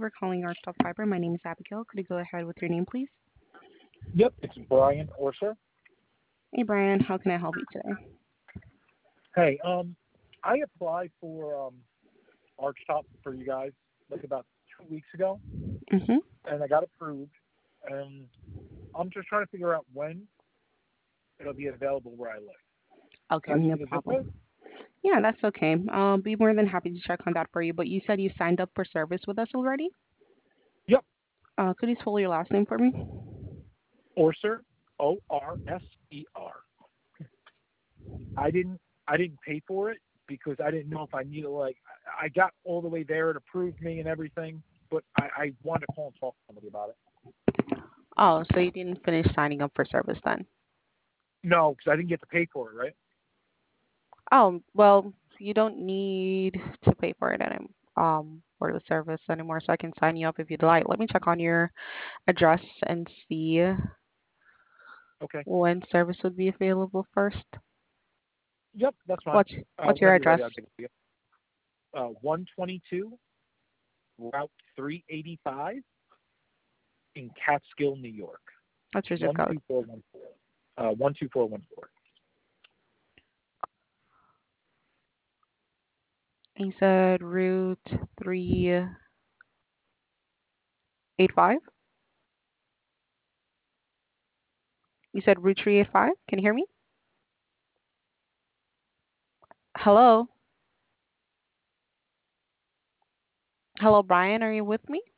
for calling our Stop Fiber. My name is Abigail. Could you go ahead with your name, please? Yep, it's Brian Orser. Hey, Brian. How can I help you today? Hey, I applied for Arch Top for you guys like about 2 weeks ago, Mm-hmm. and I got approved. And I'm just trying to figure out when it'll be available where I live. Okay, Can I give no you the zip code? problem. Yeah, that's okay. I'll be more than happy to check on that for you. But you said you signed up for service with us already? Yep, Could you spell your last name for me? Orser, Orser. I didn't I didn't pay for it because I didn't know if I needed I got all the way there, it approved me and everything, but I wanted to call and talk to somebody about it. Oh, so you didn't finish signing up for service then? No, because I didn't get to pay for it, right? Oh, well, you don't need to pay for it for the service anymore, so I can sign you up if you'd like. Let me check on your address and see Okay. when service would be available first. Yep, that's fine. What's what's your Whenever you're address? ready, I'll give it to you. 122 Route 385 in Catskill, New York. What's your zip code? 12414. 12414. You said Route 385? You said Route 385? Can you hear me? Hello? Hello, Brian, are you with me?